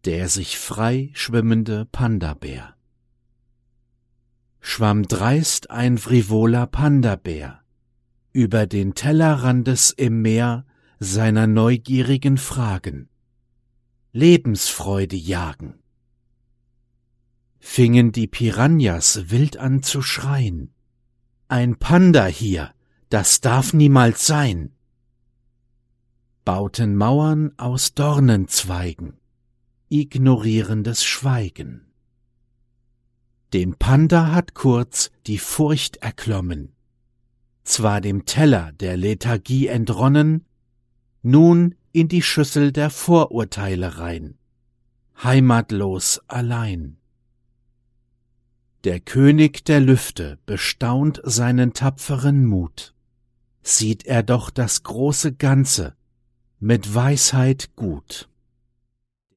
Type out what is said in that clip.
Der sich frei schwimmende Panda-Bär. Schwamm dreist ein frivoler Panda-Bär über den Tellerrandes im Meer seiner neugierigen Fragen, Lebensfreude jagen. Fingen die Piranhas wild an zu schreien, ein Panda hier, das darf niemals sein. Bauten Mauern aus Dornenzweigen, ignorierendes Schweigen. Den Panda hat kurz die Furcht erklommen, zwar dem Teller der Lethargie entronnen, nun in die Schüssel der Vorurteile rein, heimatlos allein. Der König der Lüfte bestaunt seinen tapferen Mut, sieht er doch das große Ganze mit Weisheit gut.